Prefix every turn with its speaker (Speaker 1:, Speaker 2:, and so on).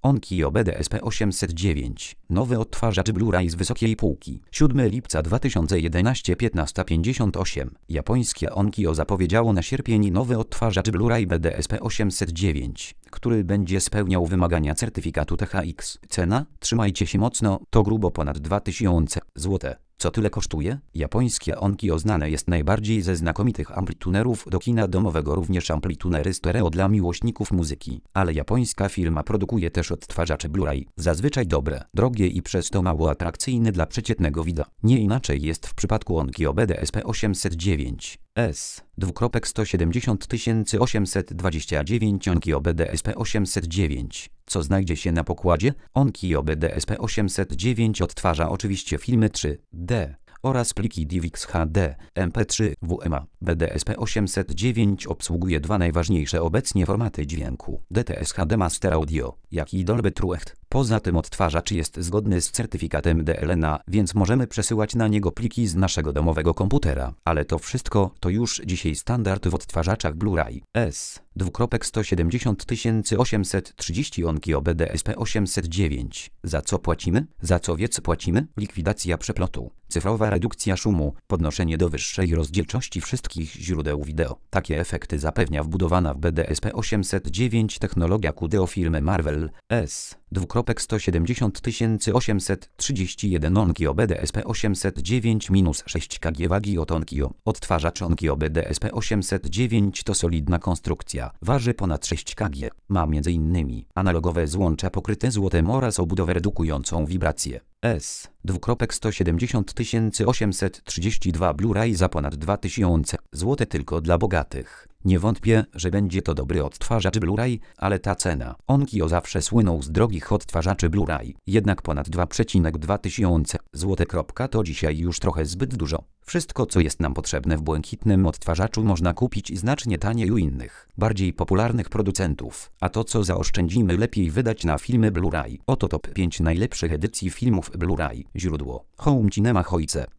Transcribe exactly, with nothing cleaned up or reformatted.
Speaker 1: Onkyo B D S P osiemset dziewięć. Nowy odtwarzacz Blu-ray z wysokiej półki. siódmego lipca dwa tysiące jedenastego, piętnaста pięćdziesiąt osiem. Japońskie Onkyo zapowiedziało na sierpień nowy odtwarzacz Blu-ray B D S P osiemset dziewięć, który będzie spełniał wymagania certyfikatu T H X. Cena? Trzymajcie się mocno, to grubo ponad dwa tysiące złotych. Co tyle kosztuje? Japońskie Onkyo znane jest najbardziej ze znakomitych amplitunerów do kina domowego, również amplitunery stereo dla miłośników muzyki. Ale japońska firma produkuje też odtwarzacze Blu-ray, zazwyczaj dobre, drogie i przez to mało atrakcyjne dla przeciętnego widza. Nie inaczej jest w przypadku Onkyo B D S P osiemset dziewięć. S. sto siedemdziesiąt tysięcy osiemset dwadzieścia dziewięć Onkyo B D S P osiemset dziewięć. Co znajdzie się na pokładzie? Onkyo B D S P osiemset dziewięć odtwarza oczywiście filmy trzy D oraz pliki D V X H D, M P trzy, W M A. B D S P osiemset dziewięć obsługuje dwa najważniejsze obecnie formaty dźwięku: D T S H D Master Audio, jak i Dolby Truecht. Poza tym odtwarzacz jest zgodny z certyfikatem D L N A, więc możemy przesyłać na niego pliki z naszego domowego komputera. Ale to wszystko to już dzisiaj standard w odtwarzaczach Blu-ray. S. sto siedemdziesiąt tysięcy osiemset trzydzieści Onkyo B D S P osiemset dziewięć. Za co płacimy? Za co więc płacimy? Likwidacja przeplotu, cyfrowa redukcja szumu, podnoszenie do wyższej rozdzielczości wszystkich źródeł wideo. Takie efekty zapewnia wbudowana w B D S P osiemset dziewięć technologia Q D O firmy Marvel. S. sto siedemdziesiąt tysięcy osiemset trzydzieści jeden Onkyo B D S P osiemset dziewięć minus sześć kilogram wagi od Onkyo. Odtwarzacz Onkyo B D S P osiemset dziewięć to solidna konstrukcja. Waży ponad sześć kilogram. Ma m.in. analogowe złącza pokryte złotem oraz obudowę redukującą wibracje. S. sto siedemdziesiąt tysięcy osiemset trzydzieści dwa Blu-ray za ponad dwa tysiące złotych tylko dla bogatych. Nie wątpię, że będzie to dobry odtwarzacz Blu-ray, ale ta cena. Onkyo zawsze słynął z drogich odtwarzaczy Blu-ray, jednak ponad dwa przecinek dwa tysiące złotych to dzisiaj już trochę zbyt dużo. Wszystko, co jest nam potrzebne w błękitnym odtwarzaczu, można kupić znacznie taniej u innych, bardziej popularnych producentów, a to, co zaoszczędzimy, lepiej wydać na filmy Blu-ray. Oto top pięć najlepszych edycji filmów Blu-ray. Źródło: Home Cinema Hoice.